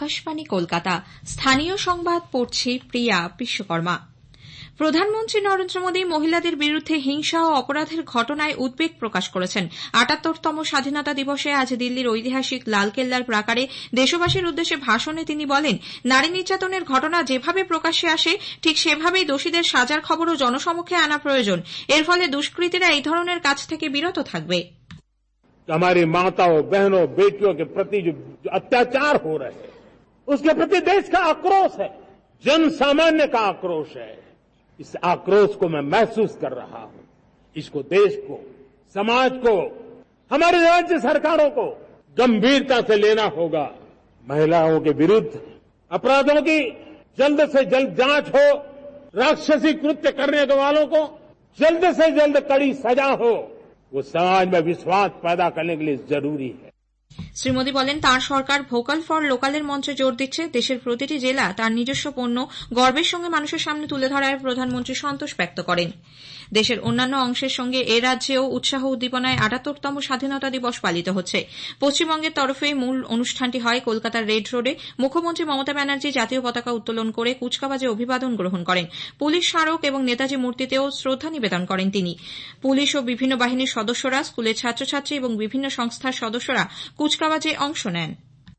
আকাশবাণী কলকাতা। স্থানীয় সংবাদ পড়ছি প্রিয়া বিশ্বকর্মা। প্রধানমন্ত্রী নরেন্দ্র মোদী মহিলাদের বিরুদ্ধে হিংসা ও অপরাধের ঘটনায় উদ্বেগ প্রকাশ করেছেন। ৭৮তম স্বাধীনতা দিবসে আজ দিল্লির ঐতিহাসিক লালকেল্লার প্রাকারে দেশবাসীর উদ্দেশ্যে ভাষণে তিনি বলেন, নারী নির্যাতনের ঘটনা যেভাবে প্রকাশ্যে আসে ঠিক সেভাবেই দোষীদের সাজার খবরও জনসমক্ষে আনা প্রয়োজন। এর ফলে দুষ্কৃতীরা এই ধরনের কাজ থেকে বিরত থাকবে। हमारी माताओं, बहनों, बेटियों के प्रति जो अत्याचार हो रहे हैं उसके प्रति देश का आक्रोश है, जन सामान्य का आक्रोश है। इस आक्रोश को मैं महसूस कर रहा हूं। इसको देश को, समाज को, हमारी राज्य सरकारों को गंभीरता से लेना होगा। महिलाओं के विरुद्ध अपराधों की जल्द से जल्द जांच हो, राक्षसी कृत्य करने वालों को जल्द से जल्द कड़ी सजा हो, वो समाज में विश्वास पैदा करने के लिए जरूरी है। শ্রী মোদী বলেন, তাঁর সরকার ভোকাল ফর লোকালের মঞ্চে জোর দিচ্ছে। দেশের প্রতিটি জেলা তার নিজস্ব পণ্য গর্বের সঙ্গে মানুষের সামনে তুলে ধরায় প্রধানমন্ত্রী সন্তোষ ব্যক্ত করেন। দেশের অন্যান্য অংশের সঙ্গে এ রাজ্যেও উৎসাহ উদ্দীপনায় ৭৮তম স্বাধীনতা দিবস পালিত হচ্ছে। পশ্চিমবঙ্গের তরফে মূল অনুষ্ঠানটি হয় কলকাতার রেড রোডে। মুখ্যমন্ত্রী মমতা ব্যানার্জি জাতীয় পতাকা উত্তোলন করে কুচকাওয়াজে অভিবাদন গ্রহণ করেন। পুলিশ স্মারক এবং নেতাজি মূর্তিতেও শ্রদ্ধা নিবেদন করেন তিনি। পুলিশ ও বিভিন্ন বাহিনীর সদস্যরা, স্কুলের ছাত্রছাত্রী এবং বিভিন্ন সংস্থার সদস্যরা কুচকাওয়াজে অংশ নেন।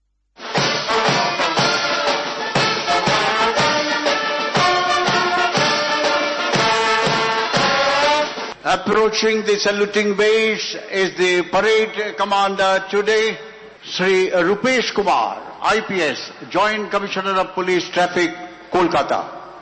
Approaching the saluting base is the parade commander today, Sri Rupesh Kumar, IPS, Joint Commissioner of Police Traffic, Kolkata.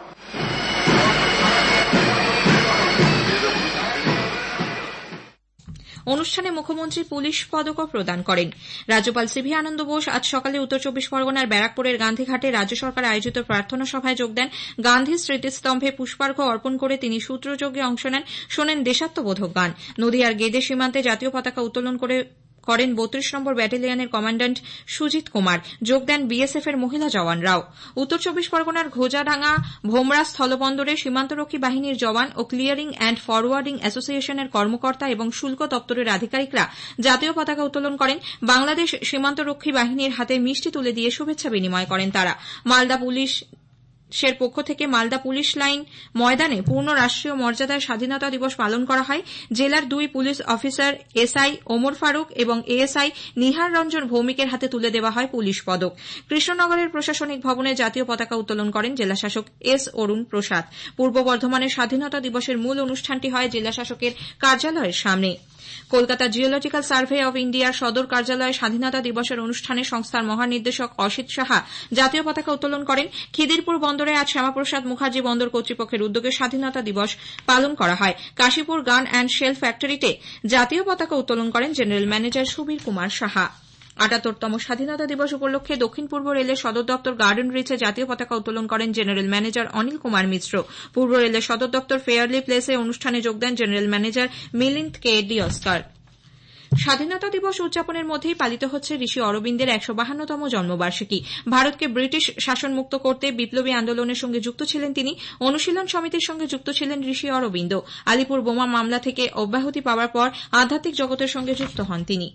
অনুষ্ঠানে মুখ্যমন্ত্রী পুলিশ পদকও প্রদান করেন। রাজ্যপাল সিভি আনন্দ বোস আজ সকালে উত্তর চব্বিশ পরগনার ব্যারাকপুরের গান্ধীঘাটে রাজ্য সরকার আয়োজিত প্রার্থনা সভায় যোগ দেন। গান্ধী স্মৃতিস্তম্ভে পুষ্পার্ঘ্য অর্পণ করে তিনি সূত্রযজ্ঞে অংশ নেন, শোনেন দেশাত্মবোধক গান। নদীয়ার গেদে সীমান্তে জাতীয় পতাকা উত্তোলন করেন ৩২ নম্বর ব্যাটালিয়নের কমান্ড্যান্ট সুজিত কুমার। যোগ দেন বিএসএফ এর মহিলা জওয়ানরাও। উত্তর চব্বিশ পরগনার ঘোজাডাঙ্গা ভোমরা স্থলবন্দরে সীমান্তরক্ষী বাহিনীর জওয়ান ও ক্লিয়ারিং অ্যান্ড ফরওয়ার্ডিং অ্যাসোসিয়েশনের কর্মকর্তা এবং শুল্ক দপ্তরের আধিকারিকরা জাতীয় পতাকা উত্তোলন করেন। বাংলাদেশ সীমান্তরক্ষী বাহিনীর হাতে মিষ্টি তুলে দিয়ে শুভেচ্ছা বিনিময় করেন তারা। মালদা পুলিশের পক্ষ থেকে মালদা পুলিশ লাইন ময়দানে পূর্ণ রাষ্ট্রীয় মর্যাদায় স্বাধীনতা দিবস পালন করা হয়। জেলার 2 police officer SI Omar Faruk এবং এএসআই নিহার রঞ্জন ভৌমিকের হাতে তুলে দেওয়া হয় পুলিশ পদক। কৃষ্ণনগরের প্রশাসনিক ভবনে জাতীয় পতাকা উত্তোলন করেন জেলাশাসক এস অরুণ প্রসাদ। পূর্ব বর্ধমানের স্বাধীনতা দিবসের মূল অনুষ্ঠানটি হয় জেলাশাসকের কার্যালয়ের সামনে। কলকাতা জিওলজিক্যাল সার্ভে অব ইন্ডিয়ার সদর কার্যালয়ে স্বাধীনতা দিবসের অনুষ্ঠানে সংস্থার মহানির্দেশক অসিত সাহা জাতীয় পতাকা উত্তোলন করেন। খিদিরপুর বন্দরে আজ শ্যামাপ্রসাদ মুখার্জি বন্দর কর্তৃপক্ষের উদ্যোগে স্বাধীনতা দিবস পালন করা হয়। কাশীপুর গান অ্যান্ড শেল ফ্যাক্টরিতে জাতীয় পতাকা উত্তোলন করেন জেনারেল ম্যানেজার সুবীর কুমার সাহা। ৭৮তম স্বাধীনতা দিবস উপলক্ষে দক্ষিণ পূর্ব রেলের সদর দপ্তর গার্ডেন রিচে জাতীয় পতাকা উত্তোলন করেন জেনারেল ম্যানেজার অনিল কুমার মিশ্র। পূর্ব রেলের সদর দপ্তর ফেয়ারলি প্লেসে অনুষ্ঠানে যোগ দেন general manager Milind K Deoskar. স্বাধীনতা দিবস উদযাপনের মধ্যেই পালিত হচ্ছে ঋষি অরবিন্দের ১৫২তম জন্মবার্ষিকী। ভারতকে ব্রিটিশ শাসনমুক্ত করতে বিপ্লবী আন্দোলনের সঙ্গে যুক্ত ছিলেন তিনি। অনুশীলন সমিতির সঙ্গে যুক্ত ছিলেন ঋষি অরবিন্দ। আলিপুর বোমা মামলা থেকে অব্যাহতি পাওয়ার পর আধ্যাত্মিক জগতের সঙ্গে যুক্ত হন তিনি।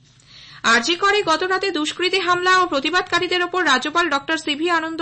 আরজি করে গতরাতে দুষ্কৃতী হামলা ও প্রতিবাদকারীদের ওপর রাজ্যপাল ডক্টর সিভি আনন্দ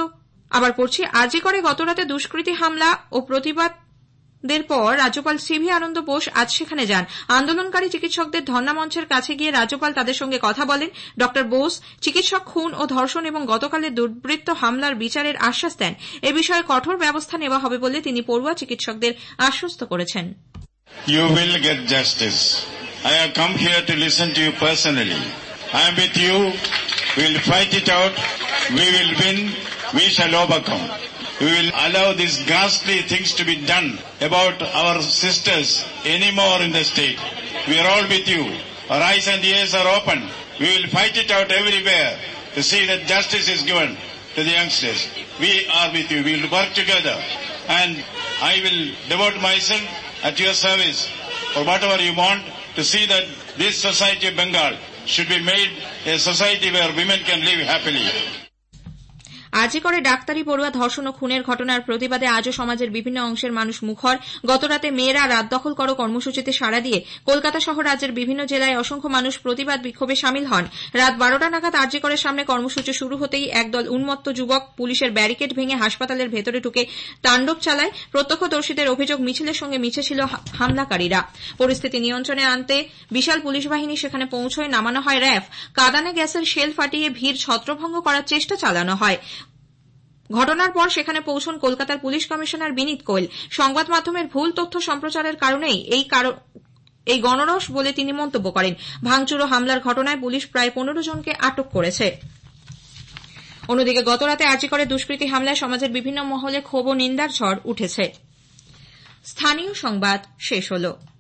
আরজি করে গতরাতে দুষ্কৃতী হামলা ও প্রতিবাদের পর রাজ্যপাল সিভি আনন্দ বোস আজ সেখানে যান। আন্দোলনকারী চিকিৎসকদের ধর্ণা মঞ্চের কাছে গিয়ে রাজ্যপাল তাদের সঙ্গে কথা বলেন। ডক্টর বোস চিকিৎসক খুন ও ধর্ষণ এবং গতকালের দুর্বৃত্ত হামলার বিচারের আশ্বাস দেন। এ বিষয়ে কঠোর ব্যবস্থা নেওয়া হবে বলে তিনি পড়ুয়া চিকিৎসকদের আশ্বস্ত করেছেন। You will get justice. I have come here to listen to you personally. I am with you. We will fight it out. We will win. We shall overcome. We will allow these ghastly things to be done about our sisters anymore in the state. We are all with you. Our eyes and ears are open. We will fight it out everywhere to see that justice is given to the youngsters. We are with you. We will work together. And I will devote myself at your service for whatever you want to see that this society of Bengal should be made a society where women can live happily. আরজি করে ডাক্তারি পড়ুয়া ধর্ষণ ও খুনের ঘটনার প্রতিবাদে আজও সমাজের বিভিন্ন অংশের মানুষ মুখর। গতরাতে মেয়েরা রাত দখল করো কর্মসূচিতে সাড়া দিয়ে কলকাতা সহ রাজ্যের বিভিন্ন জেলায় অসংখ্য মানুষ প্রতিবাদ বিক্ষোভে সামিল হন। রাত 12টা নাগাদ আরজি করের সামনে কর্মসূচি শুরু হতেই একদল উন্মত্ত যুবক পুলিশের ব্যারিকেড ভেঙে হাসপাতালের ভেতরে ঢুকে তাণ্ডব চালায়। প্রত্যক্ষদর্শীদের অভিযোগ মিছিলের সঙ্গে মিশেছিল হামলাকারীরা। পরিস্থিতি নিয়ন্ত্রণে আনতে বিশাল পুলিশ বাহিনী সেখানে পৌঁছয়, নামানো হয় র্যাফ। কাঁদানে গ্যাসের শেল ফাটিয়ে ভিড় ছত্রভঙ্গ করার চেষ্টা চালানো হয়। ঘটনার পর সেখানে পৌঁছন কলকাতার পুলিশ কমিশনার বিনীত কোয়েল। সংবাদ মাধ্যমের ভুল তথ্য সম্প্রচারের কারণেই এই গণরোষ বলে তিনি মন্তব্য করেন। ভাঙচুর ও হামলার ঘটনায় পুলিশ প্রায় 15 জনকে আটক করেছে। অন্যদিকে গতরাতে আরজি করে দুষ্কৃতী হামলায় সমাজের বিভিন্ন মহলে ক্ষোভ ও নিন্দার ঝড় উঠেছে। স্থানীয় সংবাদ শেষ হলো।